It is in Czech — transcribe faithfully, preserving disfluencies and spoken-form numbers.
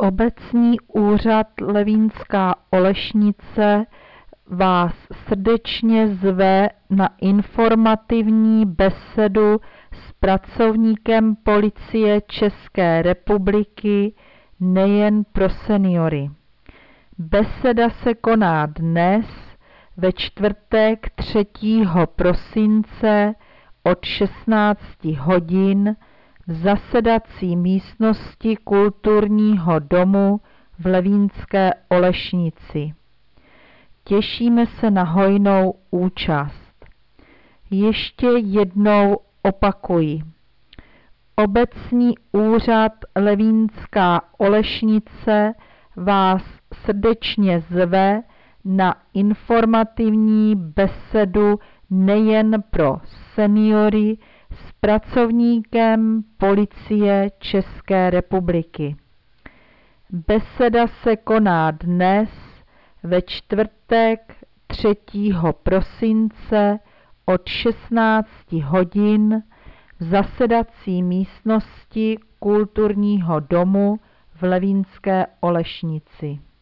Obecní úřad Levínská Olešnice vás srdečně zve na informativní besedu s pracovníkem Policie České republiky nejen pro seniory. Beseda se koná dnes ve čtvrtek třetího prosince od šestnácti hodin v zasedací místnosti Kulturního domu v Levínské Olešnici. Těšíme se na hojnou účast. Ještě jednou opakuji. Obecní úřad Levínská Olešnice vás srdečně zve na informativní besedu nejen pro seniory s pracovníkem Policie České republiky. Beseda se koná dnes ve čtvrtek třetího prosince od šestnácti hodin v zasedací místnosti Kulturního domu v Levínské Olešnici.